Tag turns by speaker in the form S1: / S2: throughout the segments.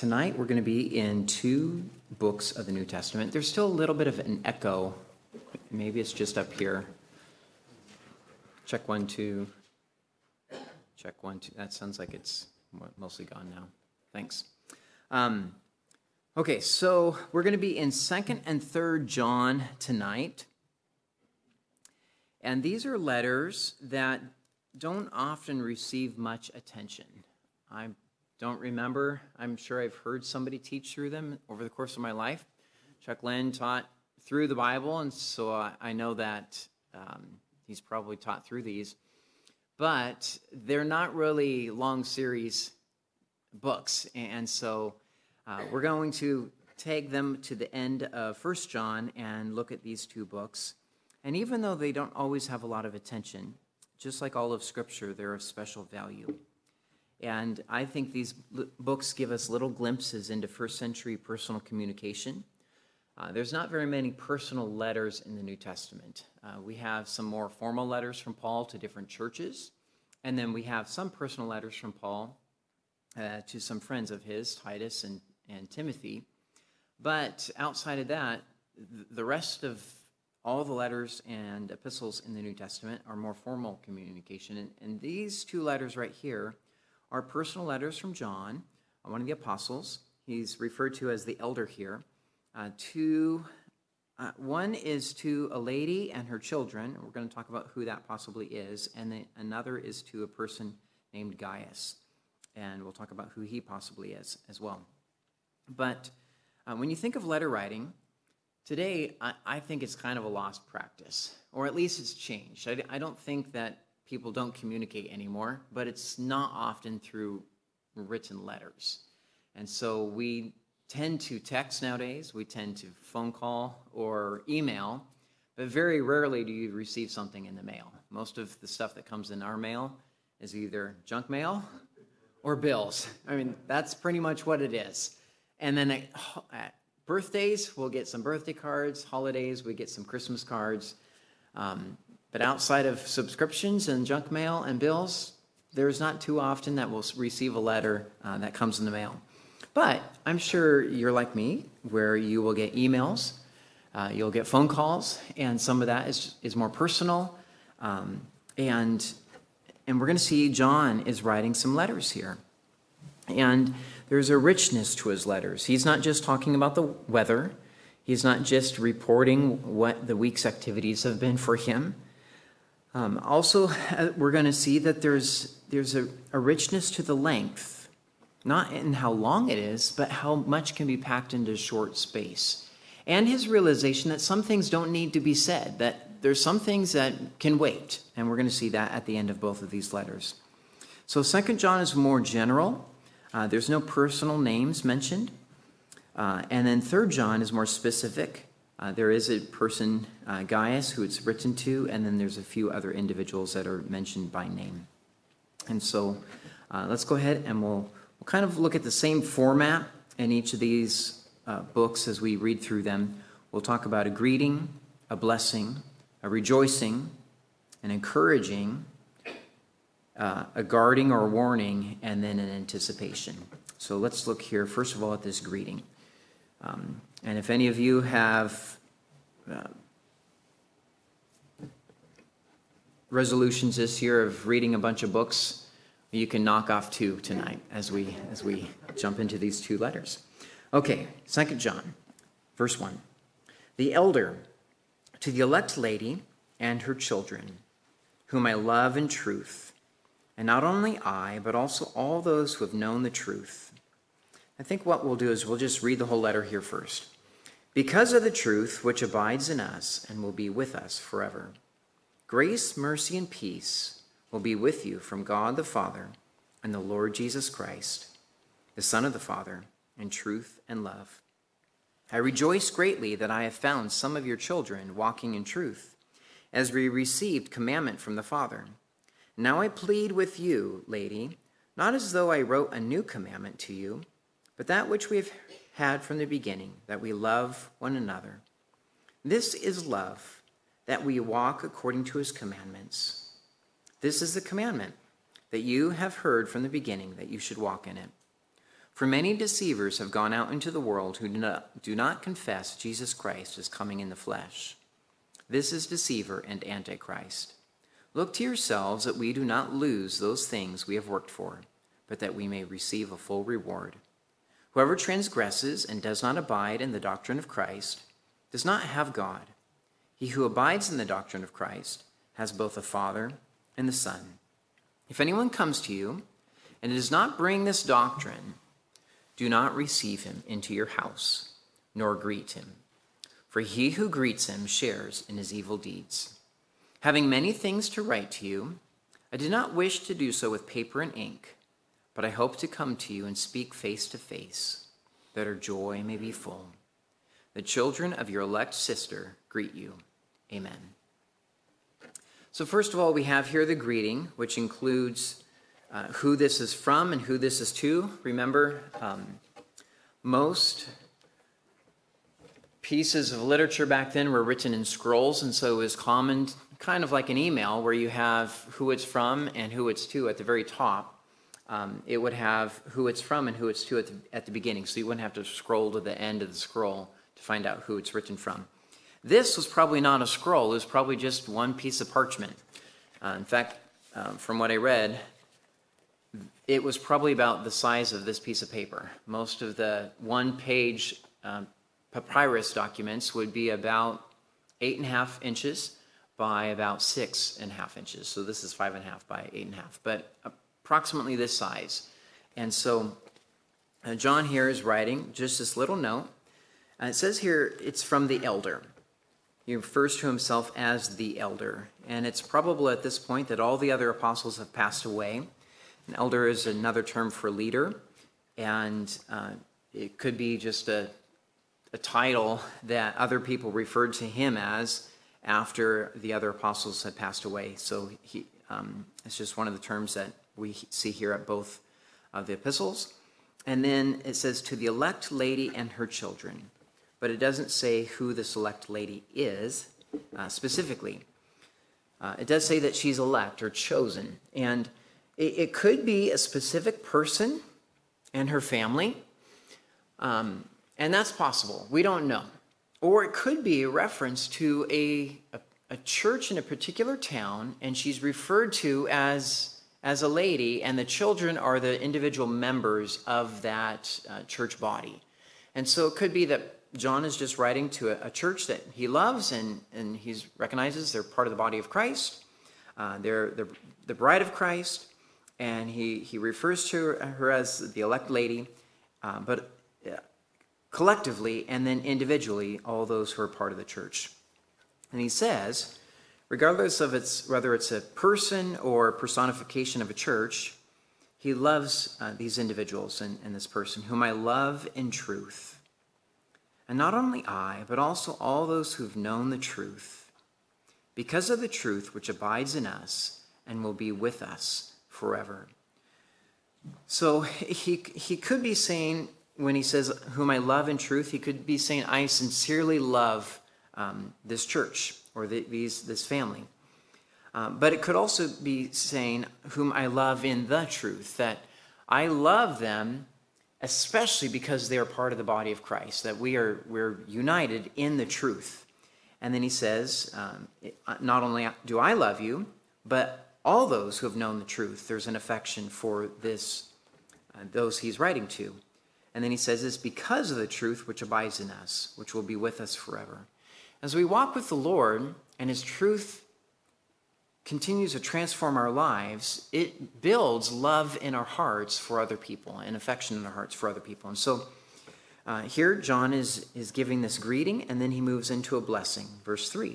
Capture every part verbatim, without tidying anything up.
S1: tonight we're going to be in two books of the New Testament. There's still a little bit of an echo. Maybe it's just up here. Check one, two. Check one, two. That sounds like it's mostly gone now. Thanks. Um, okay, so we're going to be in Second and Third John tonight. And these are letters that don't often receive much attention. I don't remember. I'm sure I've heard somebody teach through them over the course of my life. Chuck Lynn taught through the Bible, and so I, I know that um, he's probably taught through these. But they're not really long series books, and so uh, we're going to take them to the end of First John and look at these two books. And even though they don't always have a lot of attention, just like all of Scripture, they're of special value. And I think these books give us little glimpses into first century personal communication. Uh, there's not very many personal letters in the New Testament. Uh, we have some more formal letters from Paul to different churches, and then we have some personal letters from Paul uh, to some friends of his, Titus and, and Timothy. But outside of that, the rest of all the letters and epistles in the New Testament are more formal communication. And, and these two letters right here are personal letters from John, one of the apostles. He's referred to as the elder here. Uh, to, uh, one is to a lady and her children. We're going to talk about who that possibly is. And then another is to a person named Gaius. And we'll talk about who he possibly is as well. But uh, when you think of letter writing, today, I, I think it's kind of a lost practice, or at least it's changed. I, I don't think that people don't communicate anymore, but it's not often through written letters. And so we tend to text nowadays, we tend to phone call or email, but very rarely do you receive something in the mail. Most of the stuff that comes in our mail is either junk mail or bills. I mean, that's pretty much what it is. And then at, at birthdays, we'll get some birthday cards. Holidays, we get some Christmas cards. Um, but outside of subscriptions and junk mail and bills, there's not too often that we'll receive a letter uh, that comes in the mail. But I'm sure you're like me, where you will get emails, uh, you'll get phone calls, and some of that is is more personal. Um, and and we're going to see John is writing some letters here. And there's a richness to his letters. He's not just talking about the weather. He's not just reporting what the week's activities have been for him. Um, also, we're going to see that there's there's a, a richness to the length, not in how long it is, but how much can be packed into a short space. And his realization that some things don't need to be said, that there's some things that can wait. And we're going to see that at the end of both of these letters. So Second John is more general. Uh, there's no personal names mentioned. Uh, and then Third John is more specific. Uh, there is a person, uh, Gaius, who it's written to, and then there's a few other individuals that are mentioned by name. And so uh, let's go ahead and we'll, we'll kind of look at the same format in each of these uh, books as we read through them. We'll talk about a greeting, a blessing, a rejoicing, an encouraging, Uh, a guarding or warning, and then an anticipation. So let's look here, first of all, at this greeting. Um, and if any of you have uh, resolutions this year of reading a bunch of books, you can knock off two tonight as we as we jump into these two letters. Okay, Second John, verse one. The elder, to the elect lady and her children, whom I love in truth, and not only I, but also all those who have known the truth. I think what we'll do is we'll just read the whole letter here first. Because of the truth which abides in us and will be with us forever. Grace, mercy, and peace will be with you from God the Father and the Lord Jesus Christ, the Son of the Father, in truth and love. I rejoice greatly that I have found some of your children walking in truth, as we received commandment from the Father. Now I plead with you, lady, not as though I wrote a new commandment to you, but that which we have had from the beginning, that we love one another. This is love, that we walk according to his commandments. This is the commandment, that you have heard from the beginning, that you should walk in it. For many deceivers have gone out into the world who do not, do not confess Jesus Christ as coming in the flesh. This is deceiver and antichrist. Look to yourselves that we do not lose those things we have worked for, but that we may receive a full reward. Whoever transgresses and does not abide in the doctrine of Christ does not have God. He who abides in the doctrine of Christ has both the Father and the Son. If anyone comes to you and does not bring this doctrine, do not receive him into your house, nor greet him. For he who greets him shares in his evil deeds. Having many things to write to you, I did not wish to do so with paper and ink, but I hope to come to you and speak face to face, that our joy may be full. The children of your elect sister greet you. Amen. So first of all, we have here the greeting, which includes uh, who this is from and who this is to. Remember, um, most pieces of literature back then were written in scrolls, and so it was common, kind of like an email, where you have who it's from and who it's to at the very top. Um, it would have who it's from and who it's to at the, at the beginning, so you wouldn't have to scroll to the end of the scroll to find out who it's written from. This was probably not a scroll. It was probably just one piece of parchment. Uh, in fact, uh, from what I read, it was probably about the size of this piece of paper. Most of the one-page um, papyrus documents would be about eight and a half inches by about six and a half inches. So this is five and a half by eight and a half, but approximately this size. And so uh, John here is writing just this little note. And it says here it's from the elder. He refers to himself as the elder. And it's probable at this point that all the other apostles have passed away. An elder is another term for leader. And uh, it could be just a, a title that other people referred to him as after the other apostles had passed away. So he, um, it's just one of the terms that we see here at both of the epistles. And then it says, to the elect lady and her children. But it doesn't say who the select lady is uh, specifically. Uh, it does say that she's elect or chosen. And it, it could be a specific person and her family. Um, and that's possible. We don't know. Or it could be a reference to a, a, a church in a particular town, and she's referred to as, as a lady, and the children are the individual members of that uh, church body. And so it could be that John is just writing to a, a church that he loves, and, and he recognizes they're part of the body of Christ. Uh, they're, they're the bride of Christ, and he, he refers to her, her as the elect lady, uh, but uh, collectively and then individually, all those who are part of the church. And he says, regardless of its whether it's a person or personification of a church, he loves uh, these individuals and, and this person, whom I love in truth. And not only I, but also all those who've known the truth, because of the truth which abides in us and will be with us forever. So he, he could be saying, when he says, whom I love in truth, he could be saying, I sincerely love um, this church or the, these this family. Uh, but it could also be saying, whom I love in the truth, that I love them especially because they are part of the body of Christ, that we are we're united in the truth. And then he says, um, not only do I love you, but all those who have known the truth, there's an affection for this, uh, those he's writing to. And then he says this, because of the truth which abides in us, which will be with us forever. As we walk with the Lord and his truth continues to transform our lives, it builds love in our hearts for other people and affection in our hearts for other people. And so uh, here John is, is giving this greeting, and then he moves into a blessing. Verse three,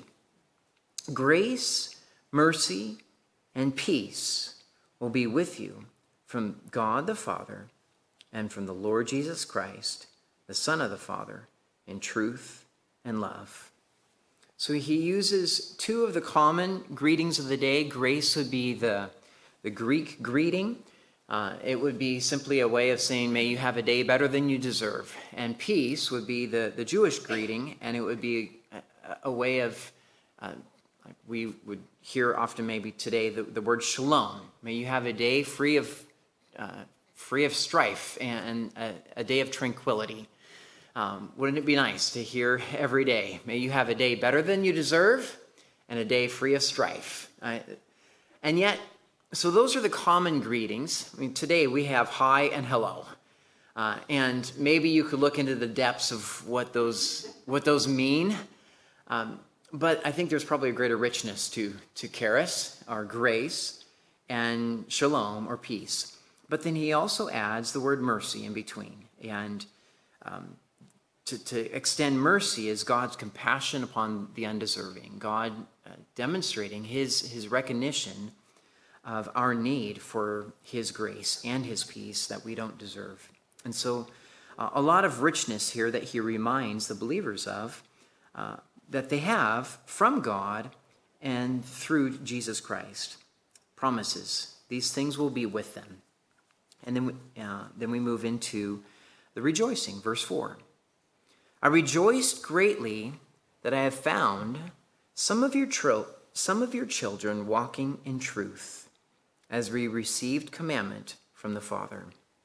S1: grace, mercy, and peace will be with you from God the Father and from the Lord Jesus Christ, the Son of the Father, in truth and love. So he uses two of the common greetings of the day. Grace would be the, the Greek greeting. Uh, it would be simply a way of saying, may you have a day better than you deserve. And peace would be the, the Jewish greeting, and it would be a, a way of, uh, like we would hear often maybe today, the, the word shalom. May you have a day free of uh, free of strife and a, a day of tranquility. Um, wouldn't it be nice to hear every day, may you have a day better than you deserve and a day free of strife. I, and yet, so those are the common greetings. I mean, today we have hi and hello. Uh, and maybe you could look into the depths of what those what those mean. Um, but I think there's probably a greater richness to, to charis, or grace, and shalom, or peace. But then he also adds the word mercy in between. And um, to, to extend mercy is God's compassion upon the undeserving. God uh, demonstrating his, his recognition of our need for his grace and his peace that we don't deserve. And so uh, a lot of richness here that he reminds the believers of uh, that they have from God and through Jesus Christ. Promises. These things will be with them. And then we, uh, then we move into the rejoicing, verse four. I rejoiced greatly that I have found some of your tro- some of your children walking in truth, as we received commandment from the Father.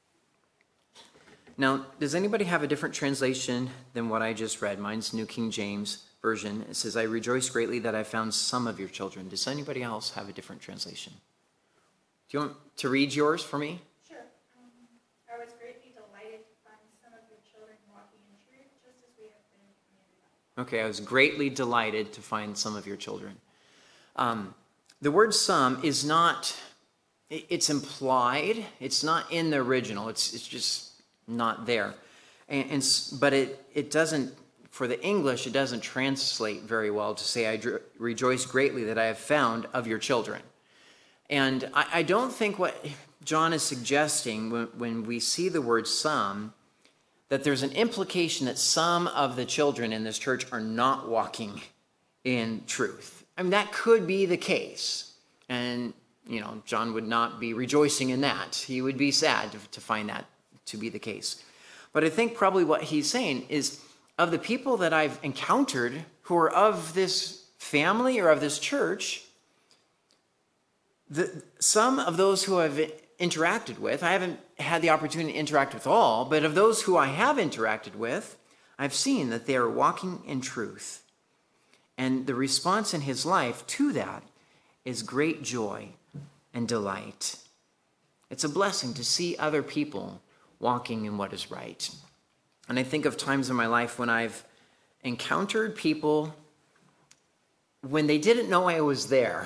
S1: Now, does anybody have a different translation than what I just read? Mine's New King James Version. It says, I rejoice greatly that I found some of your children. Does anybody else have a different translation? Do you want to read yours for me?
S2: Sure. Um, I was greatly delighted to find some of your children walking in truth, just as we have been commanded.
S1: Okay, I was greatly delighted to find some of your children. Um, the word some is not, it's implied. It's not in the original. It's it's just not there. And, and but it, it doesn't, for the English, it doesn't translate very well to say, I dr- rejoice greatly that I have found of your children. And I, I don't think what John is suggesting when, when we see the word some, that there's an implication that some of the children in this church are not walking in truth. I mean, that could be the case. And, you know, John would not be rejoicing in that. He would be sad to, to find that to be the case. But I think probably what he's saying is, of the people that I've encountered who are of this family or of this church, the, some of those who I've interacted with, I haven't had the opportunity to interact with all, but of those who I have interacted with, I've seen that they are walking in truth. And the response in his life to that is great joy and delight. It's a blessing to see other people walking in what is right. And I think of times in my life when I've encountered people when they didn't know I was there.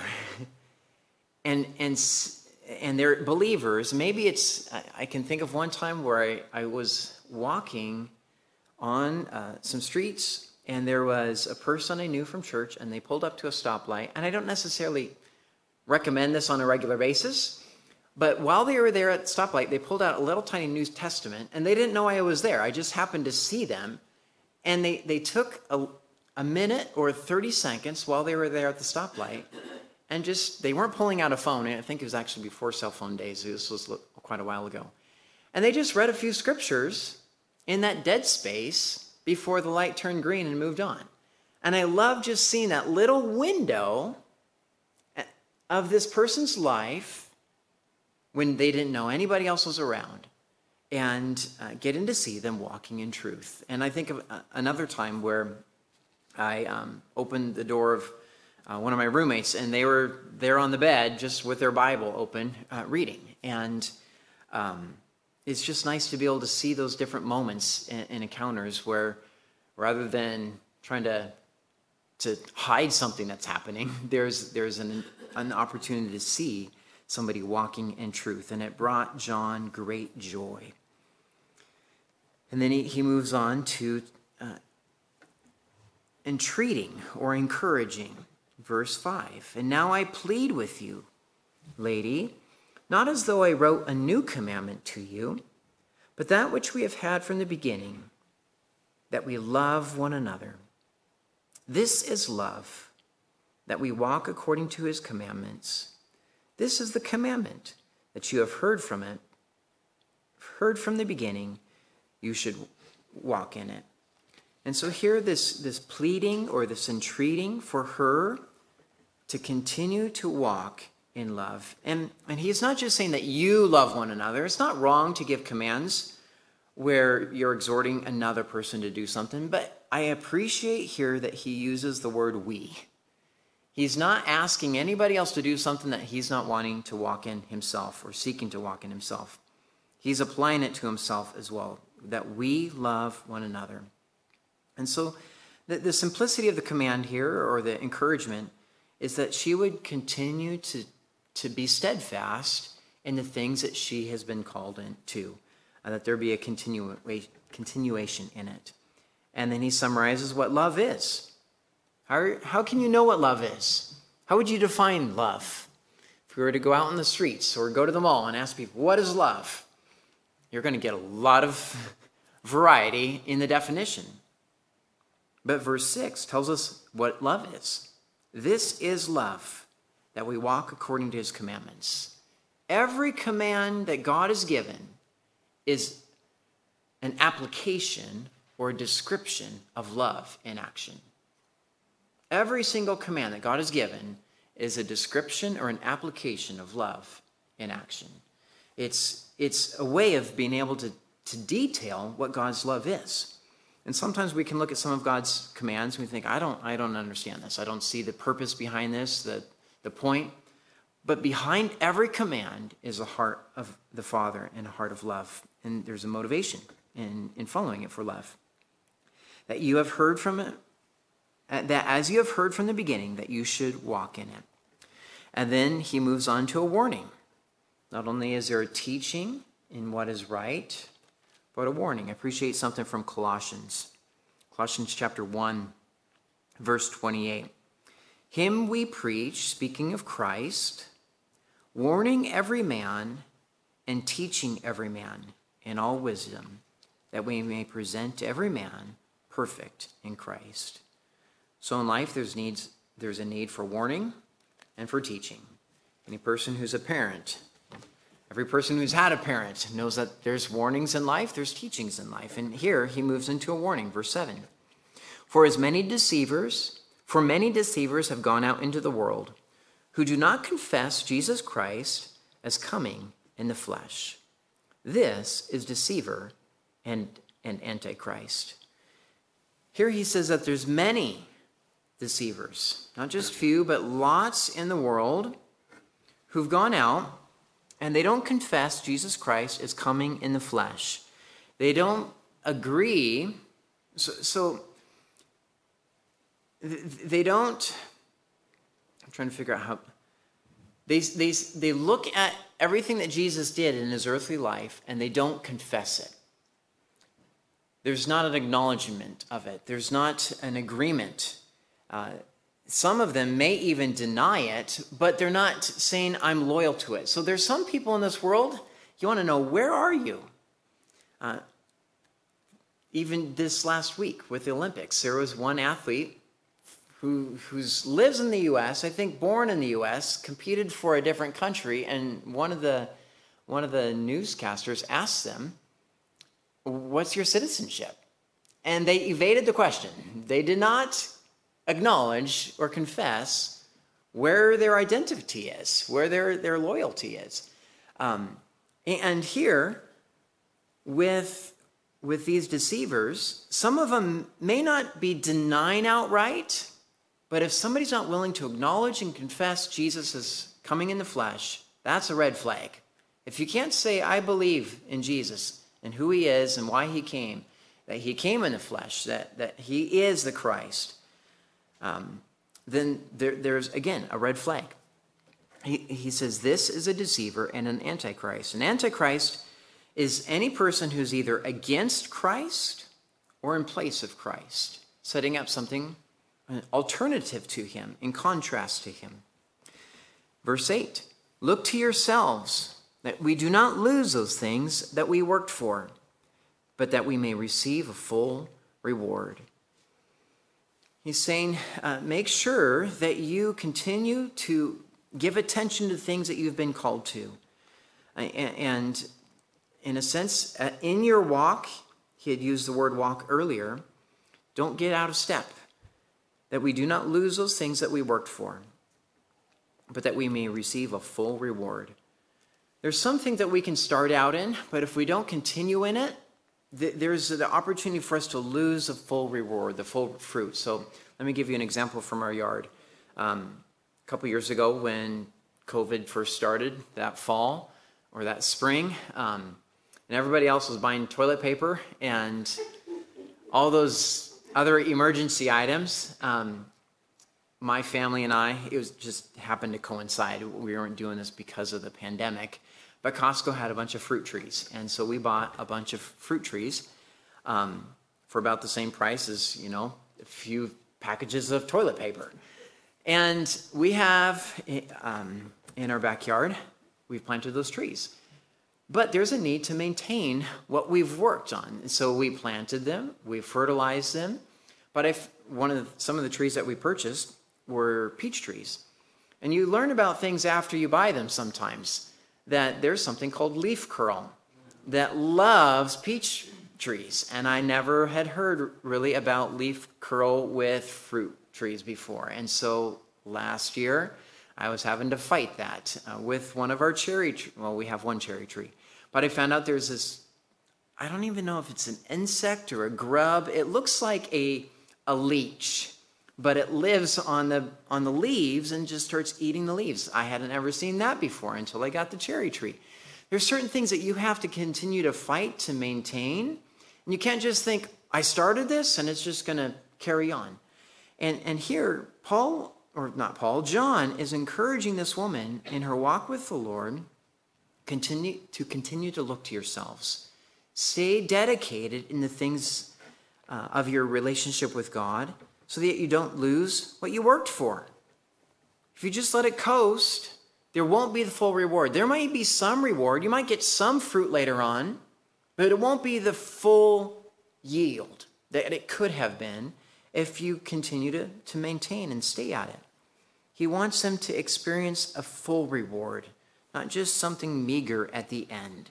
S1: and and and they're believers. Maybe it's, I can think of one time where I, I was walking on uh, some streets, and there was a person I knew from church, and they pulled up to a stoplight. And I don't necessarily recommend this on a regular basis, but while they were there at the stoplight, they pulled out a little tiny New Testament, and they didn't know I was there. I just happened to see them, and they, they took a, a minute or thirty seconds while they were there at the stoplight, and just, they weren't pulling out a phone. I think it was actually before cell phone days. This was quite a while ago. And they just read a few scriptures in that dead space before the light turned green and moved on. And I love just seeing that little window of this person's life when they didn't know anybody else was around, and uh, getting to see them walking in truth. And I think of uh, another time where I um, opened the door of uh, one of my roommates, and they were there on the bed just with their Bible open, uh, reading. And um, it's just nice to be able to see those different moments and, and encounters where, rather than trying to to hide something that's happening, there's there's an an opportunity to see somebody walking in truth. And it brought John great joy. And then he, he moves on to uh, entreating or encouraging. Verse five. And now I plead with you, lady, not as though I wrote a new commandment to you, but that which we have had from the beginning, that we love one another. This is love, that we walk according to his commandments. This is the commandment, that you have heard from it, heard from the beginning, you should walk in it. And so here this, this pleading or this entreating for her to continue to walk in love. And, and he's not just saying that you love one another. It's not wrong to give commands where you're exhorting another person to do something, but I appreciate here that he uses the word we. He's not asking anybody else to do something that he's not wanting to walk in himself or seeking to walk in himself. He's applying it to himself as well, that we love one another. And so the, the simplicity of the command here, or the encouragement, is that she would continue to, to be steadfast in the things that she has been called into, and that there be a continua, continuation in it. And then he summarizes what love is. How, how can you know what love is? How would you define love? If we were to go out in the streets or go to the mall and ask people, what is love? You're going to get a lot of variety in the definition. But verse six tells us what love is. This is love, that we walk according to his commandments. Every command that God has given is an application or a description of love in action. Every single command that God has given is a description or an application of love in action. It's, it's a way of being able to, to detail what God's love is. And sometimes we can look at some of God's commands and we think, I don't, I don't understand this. I don't see the purpose behind this, the, the point. But behind every command is a heart of the Father and a heart of love. And there's a motivation in, in following it for love. That you have heard from it, that as you have heard from the beginning, that you should walk in it. And then he moves on to a warning. Not only is there a teaching in what is right, but a warning. I appreciate something from Colossians. Colossians chapter one, verse twenty-eight. Him we preach, speaking of Christ, warning every man and teaching every man in all wisdom, that we may present every man perfect in Christ. So in life, there's needs. There's a need for warning and for teaching. Any person who's a parent, every person who's had a parent knows that there's warnings in life, there's teachings in life. And here he moves into a warning, verse seven. For as many deceivers, for many deceivers have gone out into the world, who do not confess Jesus Christ as coming in the flesh. This is deceiver and, and antichrist. Here he says that there's many deceivers, not just few, but lots in the world who've gone out and they don't confess Jesus Christ is coming in the flesh. They don't agree. So, so they don't, I'm trying to figure out how, they, they, they look at everything that Jesus did in his earthly life and they don't confess it. There's not an acknowledgement of it. There's not an agreement. Uh, some of them may even deny it, but they're not saying, I'm loyal to it. So there's some people in this world, you want to know, where are you? Uh, even this last week with the Olympics, there was one athlete who who's lives in the U S, I think born in the U S, competed for a different country, and one of the one of the newscasters asked them, what's your citizenship? And they evaded the question. They did not acknowledge or confess where their identity is, where their, their loyalty is. Um, and here, with, with these deceivers, some of them may not be denying outright, but if somebody's not willing to acknowledge and confess Jesus is coming in the flesh, that's a red flag. If you can't say, I believe in Jesus and who he is and why he came, that he came in the flesh, that, that he is the Christ, um, then there, there's, again, a red flag. He, he says this is a deceiver and an antichrist. An antichrist is any person who's either against Christ or in place of Christ, setting up something an alternative to him, in contrast to him. Verse eight, look to yourselves, that we do not lose those things that we worked for, but that we may receive a full reward. He's saying, uh, make sure that you continue to give attention to things that you've been called to. Uh, and in a sense, uh, in your walk, he had used the word walk earlier, don't get out of step, that we do not lose those things that we worked for. but that we may receive a full reward. There's some things that we can start out in, but if we don't continue in it, th- there's the opportunity for us to lose a full reward, the full fruit. So let me give you an example from our yard. Um, a couple years ago when COVID first started, that fall or that spring, um, and everybody else was buying toilet paper and all those other emergency items, um, my family and I, it was just happened to coincide. We weren't doing this because of the pandemic, but Costco had a bunch of fruit trees, and so we bought a bunch of fruit trees um, for about the same price as, you know, a few packages of toilet paper. And we have, um, in our backyard, we've planted those trees. But there's a need to maintain what we've worked on. And so we planted them, we fertilized them. But if one of the, some of the trees that we purchased were peach trees. And you learn about things after you buy them sometimes, that there's something called leaf curl that loves peach trees. And I never had heard really about leaf curl with fruit trees before. And so last year, I was having to fight that uh, with one of our cherry trees. Well, we have one cherry tree. But I found out there's this, I don't even know if it's an insect or a grub. It looks like a, a leech, but it lives on the on the leaves and just starts eating the leaves. I hadn't ever seen that before until I got the cherry tree. There's certain things that you have to continue to fight to maintain. And you can't just think, I started this and it's just going to carry on. And, and here, Paul, or not Paul, John is encouraging this woman in her walk with the Lord continue to continue to look to yourselves. Stay dedicated in the things uh, of your relationship with God so that you don't lose what you worked for. If you just let it coast, there won't be the full reward. There might be some reward. You might get some fruit later on, but it won't be the full yield that it could have been if you continue to, to maintain and stay at it. He wants them to experience a full reward, not just something meager at the end.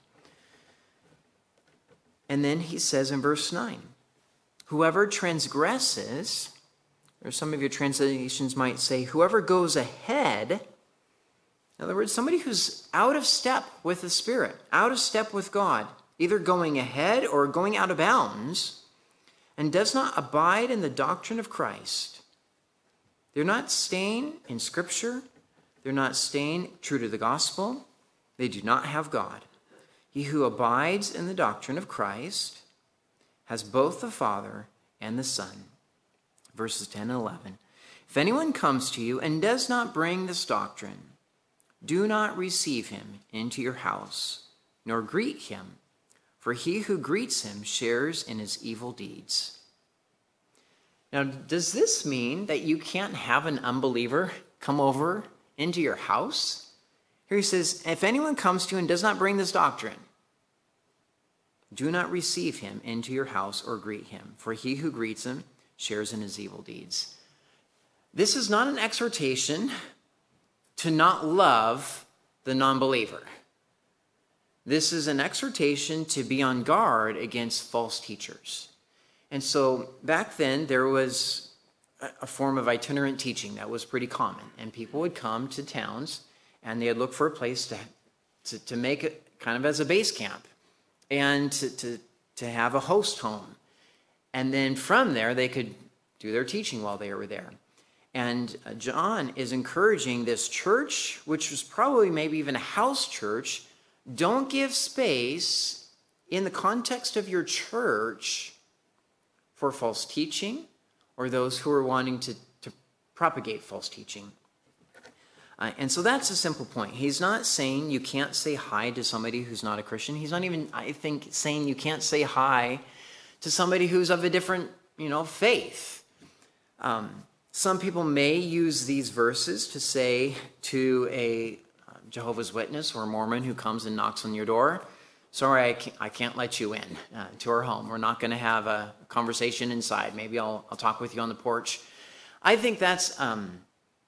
S1: And then he says in verse nine, whoever transgresses, or some of your translations might say, whoever goes ahead, in other words, somebody who's out of step with the Spirit, out of step with God, either going ahead or going out of bounds, and does not abide in the doctrine of Christ. They're not staying in Scripture. They're not staying true to the gospel. They do not have God. He who abides in the doctrine of Christ has both the Father and the Son. Verses ten and eleven. If anyone comes to you and does not bring this doctrine, do not receive him into your house, nor greet him, for he who greets him shares in his evil deeds. Now, does this mean that you can't have an unbeliever come over into your house? Here he says, if anyone comes to you and does not bring this doctrine, do not receive him into your house or greet him, for he who greets him shares in his evil deeds. This is not an exhortation to not love the non-believer. This is an exhortation to be on guard against false teachers. And so back then there was a form of itinerant teaching that was pretty common. And people would come to towns and they'd look for a place to, to, to make it kind of as a base camp and to, to, to have a host home. And then from there, they could do their teaching while they were there. And John is encouraging this church, which was probably maybe even a house church, don't give space in the context of your church for false teaching or those who are wanting to, to propagate false teaching. Uh, and so that's a simple point. He's not saying you can't say hi to somebody who's not a Christian. He's not even, I think, saying you can't say hi to somebody who's of a different, you know, faith. Um, some people may use these verses to say to a um, Jehovah's Witness or a Mormon who comes and knocks on your door, sorry, I can't, I can't let you in uh, to our home. We're not going to have a conversation inside. Maybe I'll, I'll talk with you on the porch. I think that's um,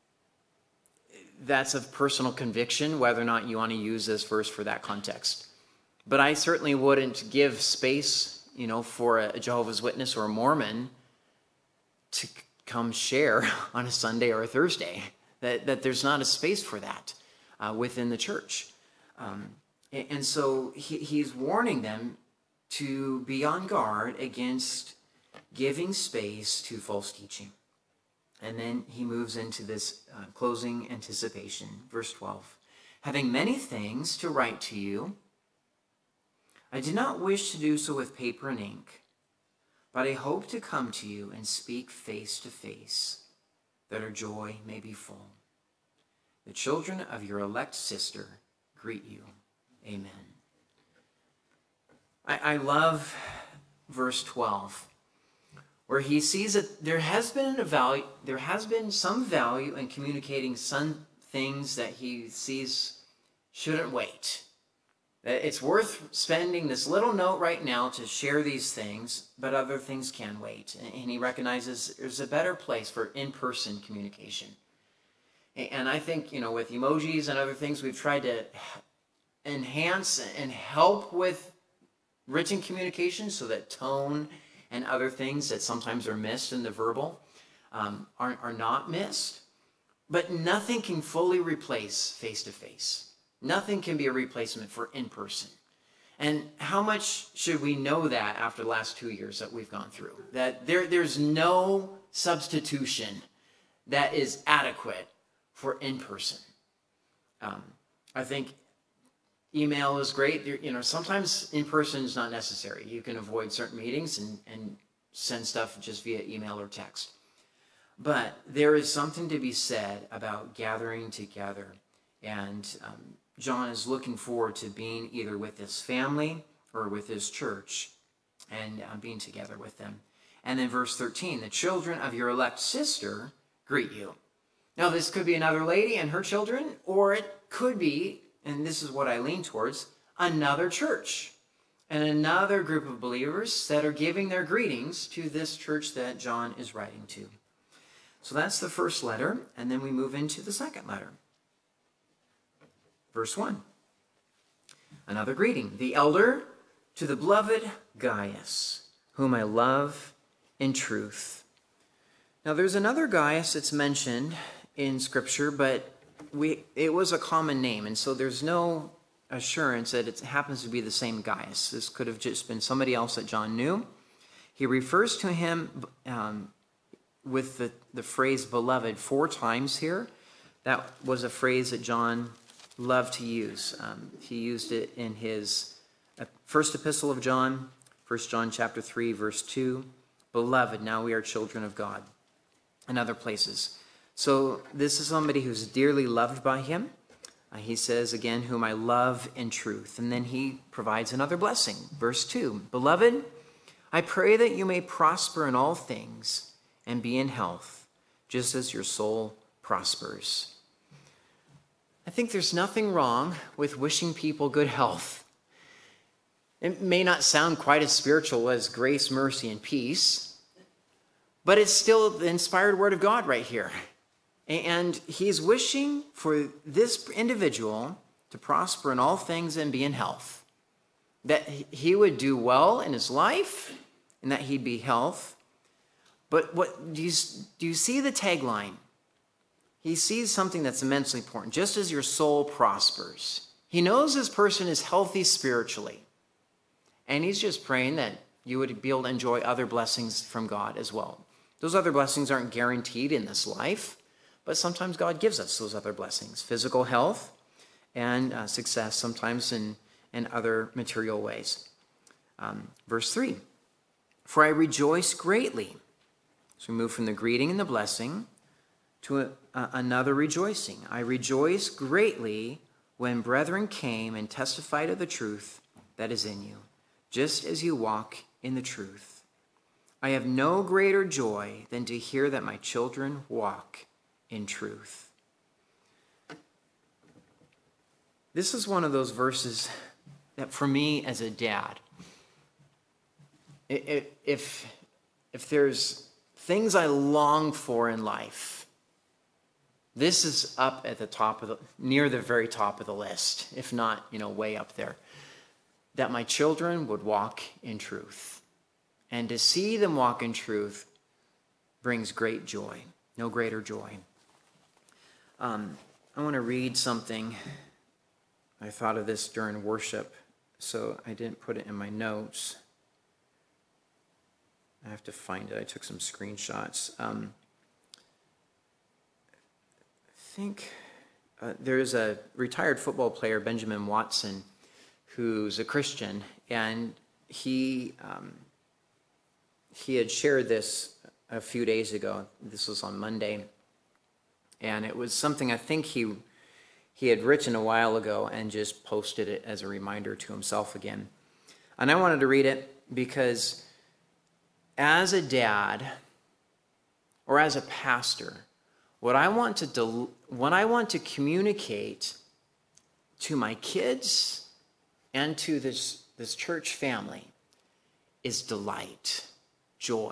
S1: that's of personal conviction, whether or not you want to use this verse for that context. But I certainly wouldn't give space, you know, for a Jehovah's Witness or a Mormon to come share on a Sunday or a Thursday. that, that there's not a space for that uh, within the church. Um, and, and so he, he's warning them to be on guard against giving space to false teaching. And then he moves into this uh, closing anticipation, verse twelve. Having many things to write to you, I did not wish to do so with paper and ink, but I hope to come to you and speak face to face, that our joy may be full. The children of your elect sister greet you. Amen. I, I love verse twelve. Where he sees that there has been a value, there has been some value in communicating some things that he sees shouldn't wait. That it's worth spending this little note right now to share these things, but other things can wait. And he recognizes there's a better place for in-person communication. And I think, you know, with emojis and other things, we've tried to enhance and help with written communication so that tone and other things that sometimes are missed in the verbal um, are, are not missed. But nothing can fully replace face-to-face. Nothing can be a replacement for in-person. And how much should we know that after the last two years that we've gone through? That there, there's no substitution that is adequate for in-person. Um, I think email is great. You know, sometimes in-person is not necessary. You can avoid certain meetings and, and send stuff just via email or text. But there is something to be said about gathering together. And um, John is looking forward to being either with his family or with his church and uh, being together with them. And then verse thirteen, the children of your elect sister greet you. Now, this could be another lady and her children, or it could be, and this is what I lean towards, another church and another group of believers that are giving their greetings to this church that John is writing to. So that's the first letter, and then we move into the second letter. Verse one, another greeting. The elder to the beloved Gaius, whom I love in truth. Now there's another Gaius that's mentioned in Scripture, but We, it was a common name, and so there's no assurance that it happens to be the same Gaius. This could have just been somebody else that John knew. He refers to him um, with the, the phrase beloved four times here. That was a phrase that John loved to use. Um, he used it in his first epistle of John, First John chapter three, verse two. Beloved, now we are children of God. And other places. So this is somebody who's dearly loved by him. Uh, he says again, whom I love in truth. And then he provides another blessing. Verse two, beloved, I pray that you may prosper in all things and be in health, just as your soul prospers. I think there's nothing wrong with wishing people good health. It may not sound quite as spiritual as grace, mercy, and peace, but it's still the inspired word of God right here. And he's wishing for this individual to prosper in all things and be in health. That he would do well in his life and that he'd be health. But what do you, do you see the tagline? He sees something that's immensely important. Just as your soul prospers. He knows this person is healthy spiritually. And he's just praying that you would be able to enjoy other blessings from God as well. Those other blessings aren't guaranteed in this life. But sometimes God gives us those other blessings, physical health and uh, success, sometimes in, in other material ways. Um, verse three, for I rejoice greatly. So we move from the greeting and the blessing to a, a, another rejoicing. I rejoice greatly when brethren came and testified of the truth that is in you, just as you walk in the truth. I have no greater joy than to hear that my children walk in truth. This is one of those verses that for me as a dad, if, if there's things I long for in life, this is up at the top of the, near the very top of the list, if not, you know, way up there, that my children would walk in truth. And to see them walk in truth brings great joy, no greater joy. Um, I want to read something. I thought of this during worship, so I didn't put it in my notes. I have to find it. I took some screenshots. Um, I think uh, there's a retired football player, Benjamin Watson, who's a Christian, and he um, he had shared this a few days ago. This was on Monday, and it was something I think he he had written a while ago and just posted it as a reminder to himself again. And I wanted to read it because as a dad or as a pastor, what I want to del- what I want to communicate to my kids and to this, this church family is delight, joy.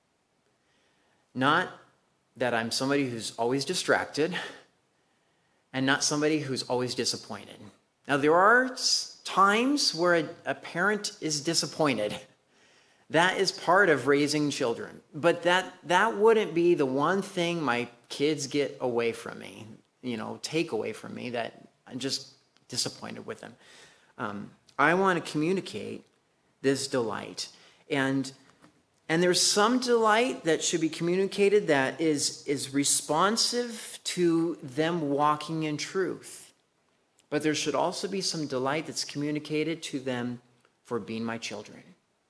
S1: Not that I'm somebody who's always distracted and not somebody who's always disappointed. Now, there are times where a, a parent is disappointed. That is part of raising children. But that, that wouldn't be the one thing my kids get away from me, you know, take away from me, that I'm just disappointed with them. Um, I want to communicate this delight. And and there's some delight that should be communicated that is, is responsive to them walking in truth. But there should also be some delight that's communicated to them for being my children,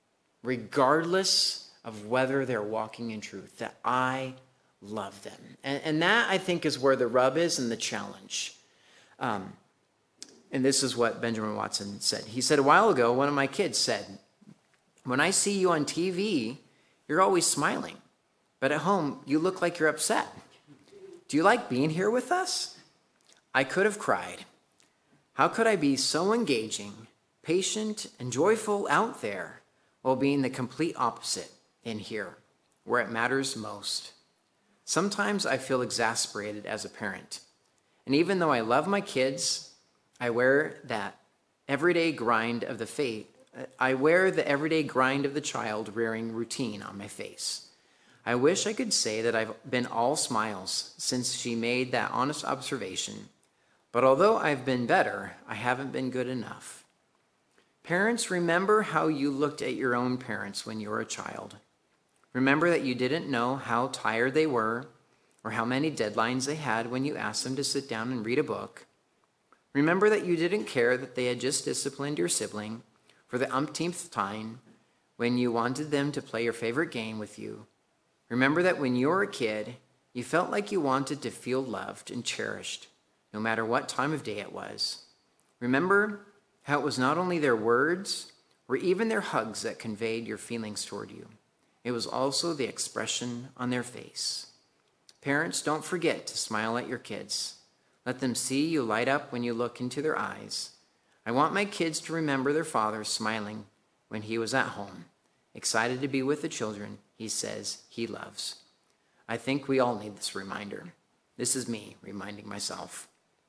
S1: regardless of whether they're walking in truth, that I love them. And, and that, I think, is where the rub is and the challenge. Um, and this is what Benjamin Watson said. He said, a while ago, one of my kids said, when I see you on T V, you're always smiling. But at home, you look like you're upset. Do you like being here with us? I could have cried. How could I be so engaging, patient, and joyful out there while being the complete opposite in here, where it matters most? Sometimes I feel exasperated as a parent. And even though I love my kids, I wear that everyday grind of the faith. I wear the everyday grind of the child rearing routine on my face. I wish I could say that I've been all smiles since she made that honest observation. But although I've been better, I haven't been good enough. Parents, remember how you looked at your own parents when you were a child. Remember that you didn't know how tired they were or how many deadlines they had when you asked them to sit down and read a book. Remember that you didn't care that they had just disciplined your sibling for the umpteenth time when you wanted them to play your favorite game with you. Remember that when you were a kid, you felt like you wanted to feel loved and cherished, no matter what time of day it was. Remember how it was not only their words or even their hugs that conveyed your feelings toward you. It was also the expression on their face. Parents, don't forget to smile at your kids. Let them see you light up when you look into their eyes. I want my kids to remember their father smiling when he was at home, excited to be with the children he says he loves. I think we all need this reminder. This is me reminding myself.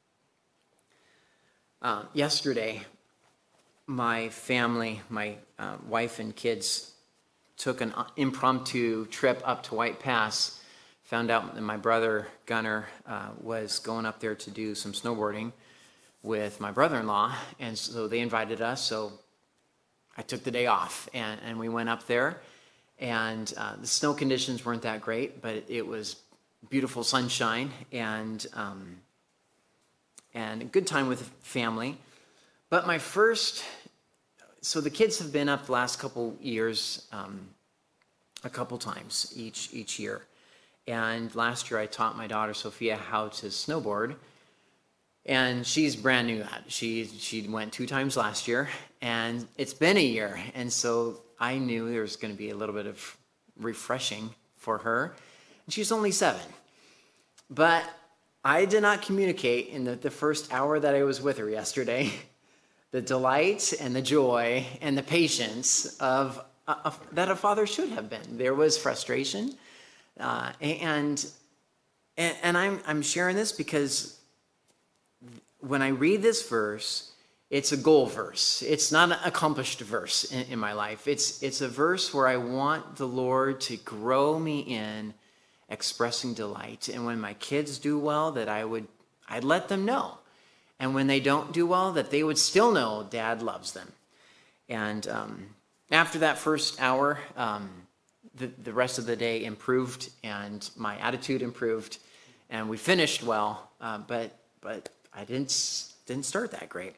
S1: Uh, yesterday, my family, my uh, wife and kids, took an impromptu trip up to White Pass. Found out that my brother, Gunnar, uh, was going up there to do some snowboarding with my brother-in-law, and so they invited us, so I took the day off, and, and we went up there, and uh, the snow conditions weren't that great, but it was beautiful sunshine, and um, and a good time with family. But my first, so the kids have been up the last couple years, um, a couple times each each year, and last year I taught my daughter Sophia how to snowboard. And she's brand new at it. She, she went two times last year, and it's been a year. And so I knew there was going to be a little bit of refreshing for her. And she's only seven. But I did not communicate in the, the first hour that I was with her yesterday the delight and the joy and the patience of, of that a father should have been. There was frustration. Uh, and, and, and I'm, I'm sharing this because when I read this verse, it's a goal verse. It's not an accomplished verse in, in my life. It's, it's a verse where I want the Lord to grow me in expressing delight. And when my kids do well, that I would I'd let them know. And when they don't do well, that they would still know Dad loves them. And um, after that first hour, um, the, the rest of the day improved, and my attitude improved, and we finished well, uh, but but I didn't didn't start that great.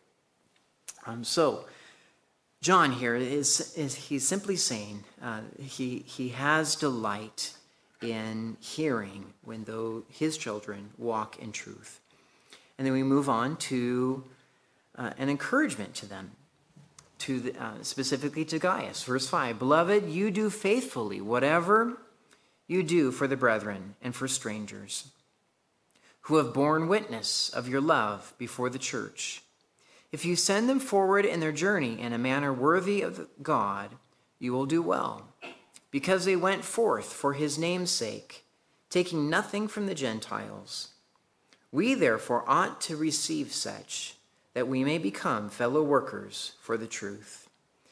S1: Um, so John here is is he's simply saying uh, he he has delight in hearing when though his children walk in truth. And then we move on to uh, an encouragement to them, to the, uh, specifically to Gaius. Verse five, Beloved, you do faithfully whatever you do for the brethren and for strangers, who have borne witness of your love before the church. If you send them forward in their journey in a manner worthy of God, you will do well, because they went forth for his name's sake, taking nothing from the Gentiles. We therefore ought to receive such, that we may become fellow workers for the truth.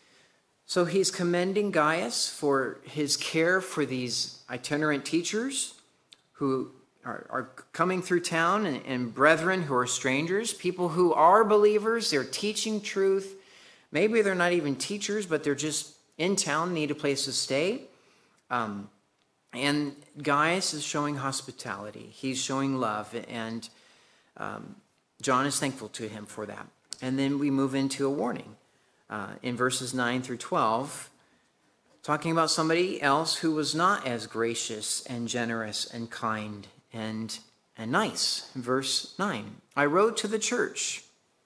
S1: So he's commending Gaius for his care for these itinerant teachers who are, are coming through town, and, and brethren who are strangers, people who are believers, they're teaching truth. Maybe they're not even teachers, but they're just in town, need a place to stay. Um, and Gaius is showing hospitality. He's showing love, and um, John is thankful to him for that. And then we move into a warning uh, in verses nine through twelve, talking about somebody else who was not as gracious and generous and kind and, and nice. Verse nine, I wrote to the church,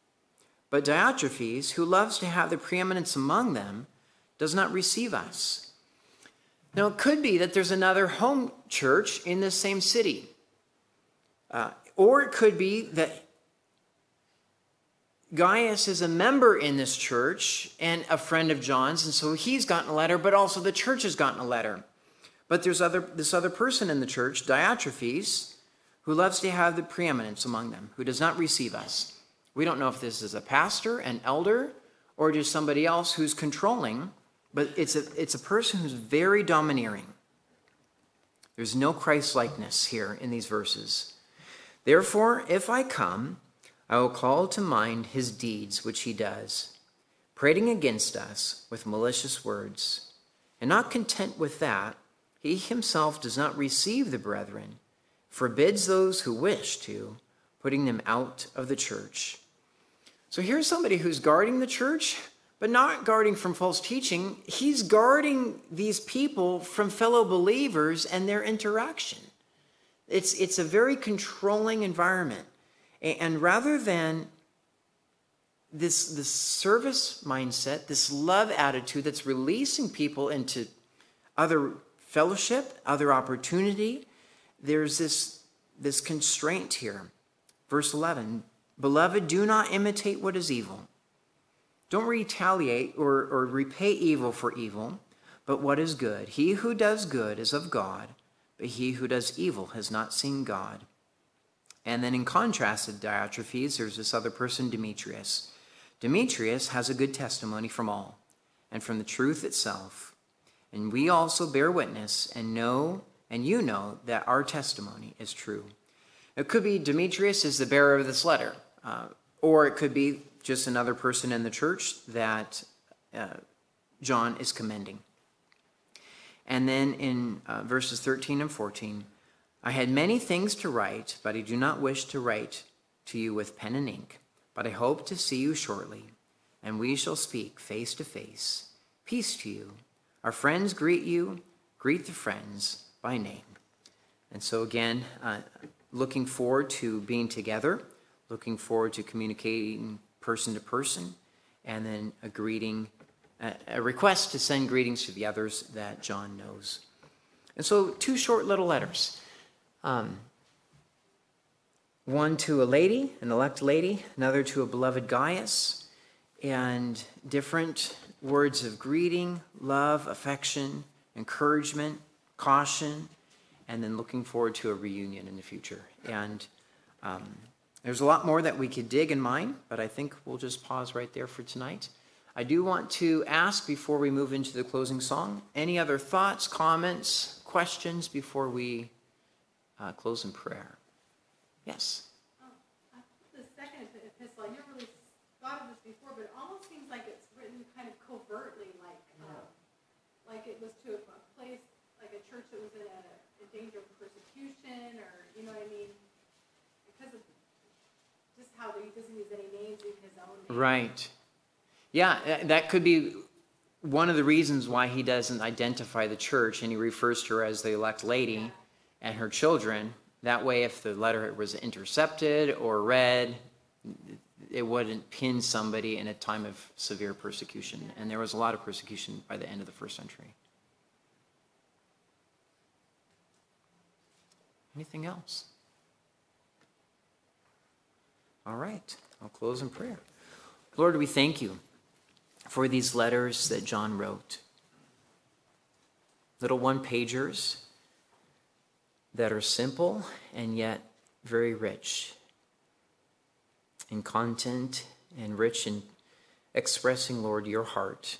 S1: but Diotrephes, who loves to have the preeminence among them, does not receive us. Now, it could be that there's another home church in this same city. Uh, or it could be that Gaius is a member in this church and a friend of John's, and so he's gotten a letter, but also the church has gotten a letter. But there's other this other person in the church, Diotrephes, who loves to have the preeminence among them, who does not receive us. We don't know if this is a pastor, an elder, or just somebody else who's controlling, but it's a, it's a person who's very domineering. There's no Christ-likeness here in these verses. Therefore, if I come, I will call to mind his deeds which he does, prating against us with malicious words. And not content with that, he himself does not receive the brethren, forbids those who wish to, putting them out of the church. So here's somebody who's guarding the church, but not guarding from false teaching. He's guarding these people from fellow believers and their interaction. It's, it's a very controlling environment. And rather than this, this service mindset, this love attitude that's releasing people into other fellowship, other opportunity, there's this, this constraint here. Verse eleven, Beloved, do not imitate what is evil. Don't retaliate or, or repay evil for evil, but what is good. He who does good is of God, but he who does evil has not seen God. And then in contrast to Diotrephes, there's this other person, Demetrius. Demetrius has a good testimony from all, and from the truth itself. And we also bear witness and know, and you know, that our testimony is true. It could be Demetrius is the bearer of this letter, uh, or it could be just another person in the church that uh, John is commending. And then in uh, verses thirteen and fourteen, I had many things to write, but I do not wish to write to you with pen and ink. But I hope to see you shortly, and we shall speak face to face. Peace to you. Our friends greet you. Greet the friends by name. And so again, uh, looking forward to being together, looking forward to communicating person to person, and then a greeting, a, a request to send greetings to the others that John knows. And so two short little letters. Um, one to a lady, an elect lady, another to a beloved Gaius, and different words of greeting, love, affection, encouragement, caution, and then looking forward to a reunion in the future. And um, there's a lot more that we could dig and mine, but I think we'll just pause right there for tonight. I do want to ask, before we move into the closing song, any other thoughts, comments, questions before we uh, close in prayer? Yes?
S2: Um,
S3: like it was to a place, like a church that was in a, a danger of persecution, or, you know what I mean? Because of just how he doesn't use any names in his own name.
S1: Right. Yeah, uh, that could be one of the reasons why he doesn't identify the church, and he refers to her as the elect lady
S3: Yeah.
S1: and her children. That way, if the letter was intercepted or read, it wouldn't pin somebody in a time of severe persecution. And there was a lot of persecution by the end of the first century. Anything else? All right, I'll close in prayer. Lord, we thank you for these letters that John wrote. Little one-pagers that are simple and yet very rich in content and rich in expressing, Lord, your heart.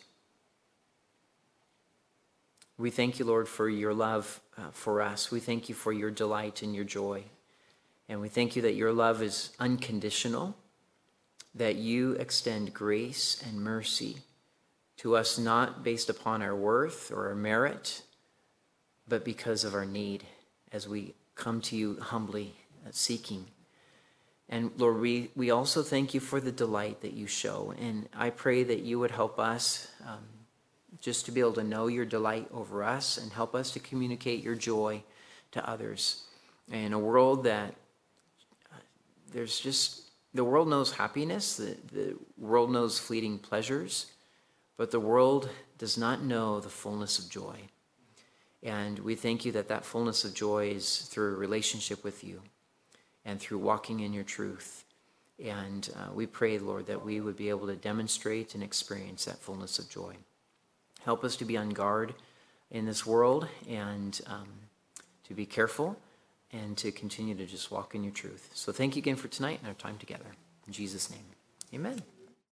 S1: We thank you, Lord, for your love uh, for us. We thank you for your delight and your joy. And we thank you that your love is unconditional, that you extend grace and mercy to us not based upon our worth or our merit, but because of our need as we come to you humbly uh, seeking. And Lord, we, we also thank you for the delight that you show. And I pray that you would help us um, just to be able to know your delight over us and help us to communicate your joy to others. In a world that uh, there's just, the world knows happiness, the, the world knows fleeting pleasures, but the world does not know the fullness of joy. And we thank you that that fullness of joy is through a relationship with you and through walking in your truth. And uh, we pray, Lord, that we would be able to demonstrate and experience that fullness of joy. Help us to be on guard in this world and um, to be careful and to continue to just walk in your truth. So thank you again for tonight and our time together. In Jesus' name, amen.